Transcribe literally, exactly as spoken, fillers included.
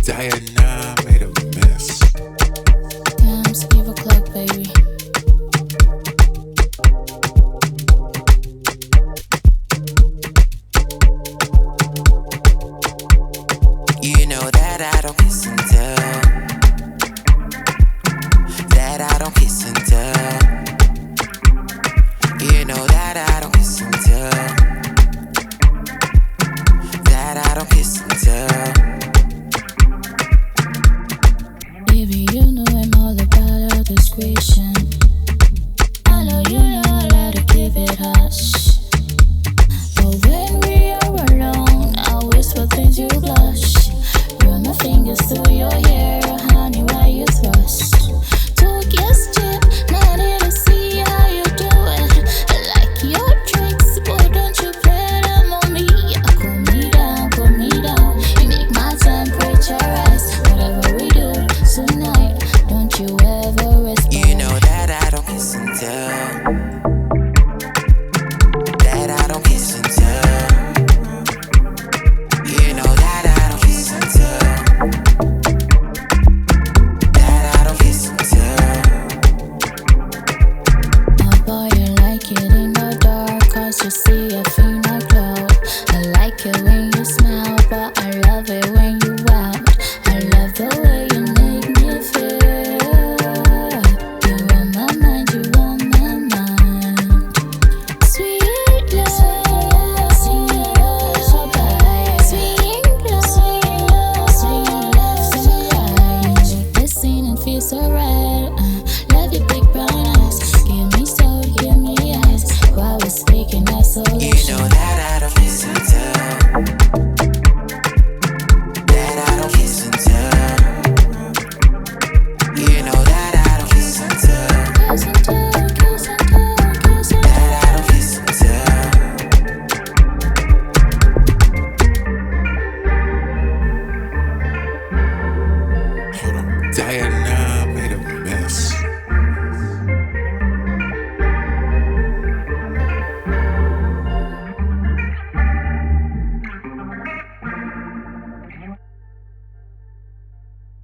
Diana made a mess. Damn, it's five o'clock, baby. You know that I don't kiss and tell. That I don't kiss and tell. You know that I don't kiss and tell. That I don't kiss and tell. Baby, you know I'm all about our discretion. I know you know I like to keep it hush. But when we are alone, I whisper things you blush. Run my fingers through your hair, honey, while you thrust. Took your step, not here to see how you do it. I like your tricks, boy, don't you play them on me. Cool me down, cool me down. You make my temperature rise. Whatever we do tonight, don't you ever rest. You know that I don't kiss and tell. That I don't kiss and tell. You know that I don't kiss and tell. That I don't kiss and tell. Oh boy, you like it in the dark, cause you see a finer glow. I like it when you smile, but I love it when you out. I love the way you make me feel. You on my mind, you on my mind. Sweet love, sweet love, sweet love, sweet love tonight. Listen and feel so right. Uh, love your big brown eyes. Give me soul, give me eyes. While we're speaking isolation. You know that I don't kiss and tell. That I don't kiss and tell. You know that I don't kiss and tell. Kiss and tell, kiss and tell, kiss and tell. That I don't kiss and tell. Hold on. Diana